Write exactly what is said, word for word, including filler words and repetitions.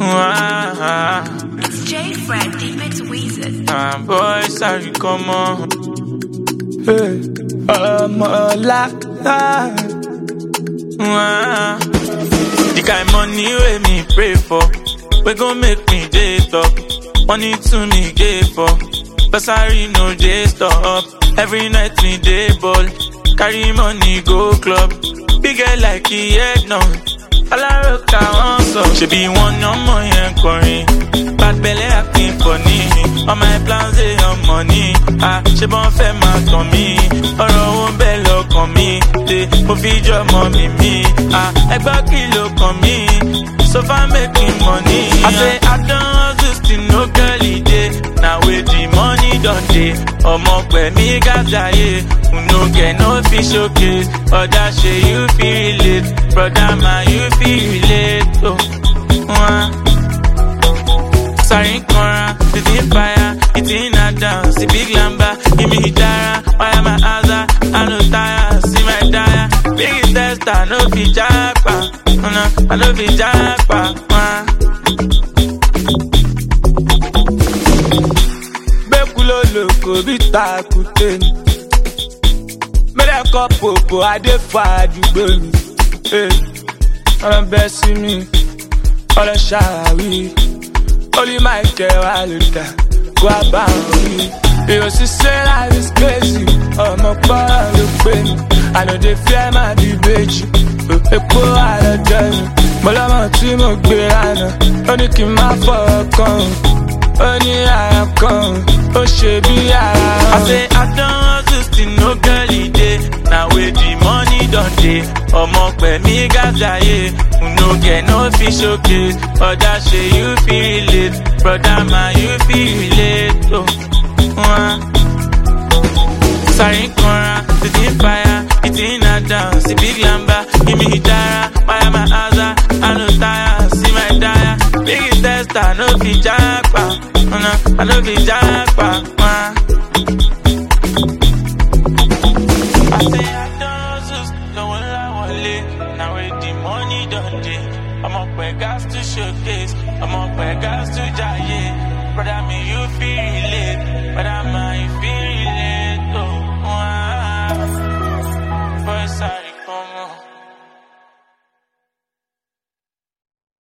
Ah, It's J Fred, deep into Weezer. ah, boy, sorry, come on. Hey, ọmọ ọlá. Ah, the kind money wey me pray for, we gon make me day top. Money to me gay for, but sorry no day stop. Every night me day ball, carry money go club. Big girl like he head now. Alaroka won't so. She be one no more and corin. Bad belly acting funny. All my plans they on money. Ah, she bon fait ma tummy. Ọ̀rọ̀ won't bello on me. They mo fi jo mommy me. Ah, egba kilo on me. So far making money. I say I don't hustle still no girly day. Now with the money done day. Omo pe mi gazaye. Who no get no fish showcase. Other shit you feel relate. Brother man you feel relate. Oh, uh. Sorry, Cora, it's in fire, it's in a dance, the big lamba, give me Hidara, why am I Aza, I no tire, see my tire, big tester, no fi japa, no, I no fi japa, uh. Bekulo loko bita kuteni. Mẹ́rẹ̀ kọ́ pòpò adé fa àdúgbò mi. Ọ̀rọ̀ bẹ́ sí mi, ọ̀rọ̀ ṣàwí. Only Michael Waluda, go about me. It was to say life is crazy. Oh, my boy, look baby. I know they fear my debate. A poor out of them. But I'm a team of Grana. Only keep my fuck on. Only I come. Oh, she be out. I say, I don't hustle still no girly day. Now with the money done day. Omo pe mi gazaye. Who no get no fish showcase. Other shit you feel relate. Brother man you feel relate. Oh, uh. Sorry, Cora, it's in fire, it's in a dance, the big lamba, give me Hidara, why am I Aza, I no tire, see my tire, big tester, no fi japa, no, I no fi japa, uh. I say I don't just no one I want live, now with the money done day, I'm up where gas to showcase, I'm up where gas to jaye, brother me you feel